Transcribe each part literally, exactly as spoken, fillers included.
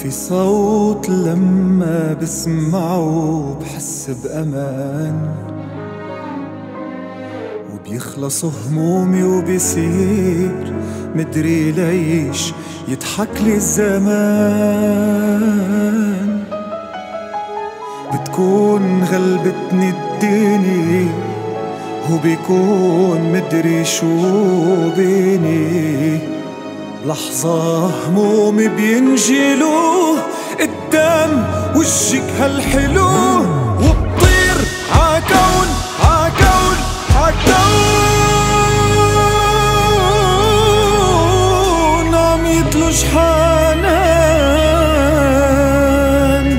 في صوت لما بسمعه بحس بأمان، وبيخلص همومي وبيصير مدري ليش يضحك لي الزمان. بتكون غلبتني الدنيا وبيكون مدري شو بيني، بلحظة همومي بينجلو قدام وجهك هالحلو، وبطير عكون عكون عكون عم يتلج حنان.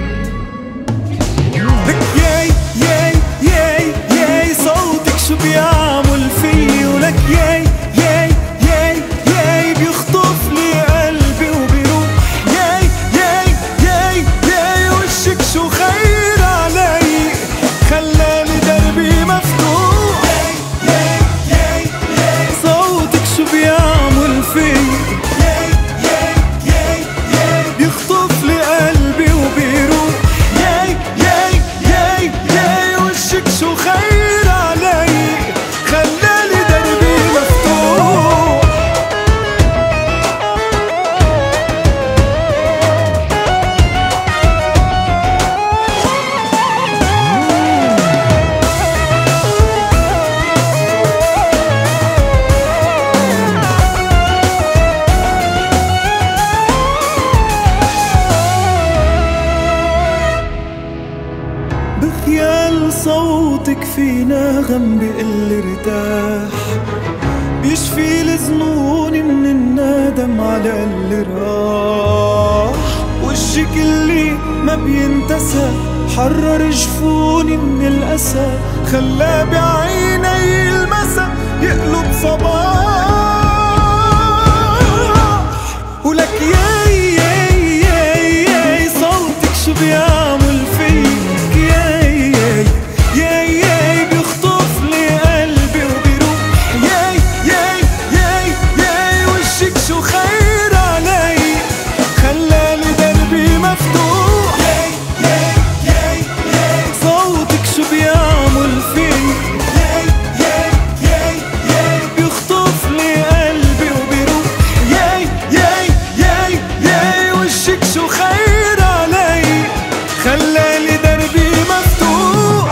لك ياي ياي ياي ياي صوتك شو بيعمل فيي، ولك ياي ياي ياي ياي بيخطف لي قلبي وبيروح. ياي ياي ياي ياي وشك شو خير علي، خلالي دربي مفتوح. ياي ياي ياي صوتك شو بيعمل فيي، ياي ياي ياي ياي بيخطف لي قلبي وبيروح. ياي ياي ياي ياي وشك شو خير علي، خلالي دربي مفتوح. بخيال صوتك في نغم بقل ارتاح، بيشفي الظنون من الندم على اللي راح. وجهك اللي ما بينتسى حرر جفوني من الأسى، خلى بعيني المسا يقلب صباح. ولك ياي ياي ياي ياي صوتك شو بيعمل فيك، ياي ياي ياي ياي بيخطف لي قلبي وبيروح. ياي ياي ياي ياي وشك شو خير علي، خلالي دربي مفتوح. ياي ياي ياي ياي صوتك شو بيعمل فيي، ياي ياي ياي ياي بيخطف لي قلبي وبيروح. ياي ياي ياي ياي وشك شو خير علي، خلالي دربي مفتوح.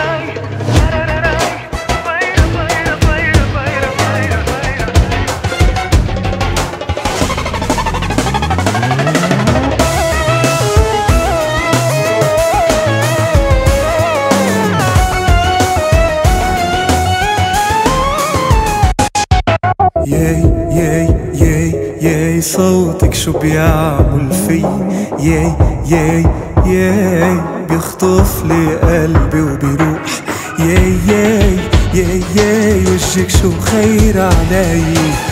ياي ياي ياي ياي صوتك شو بيعمل في، ياي ياي ياي بيخطف لي قلبي وبيروح. ياي ياي ياي ياي وجهك شو خير علي،